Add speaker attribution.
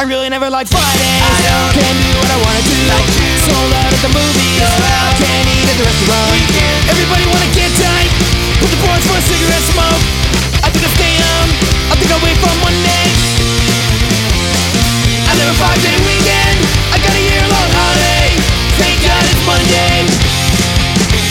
Speaker 1: I really never liked Fridays. Can't do what I wanna do. Sold out at the movies. Can't eat at the restaurant.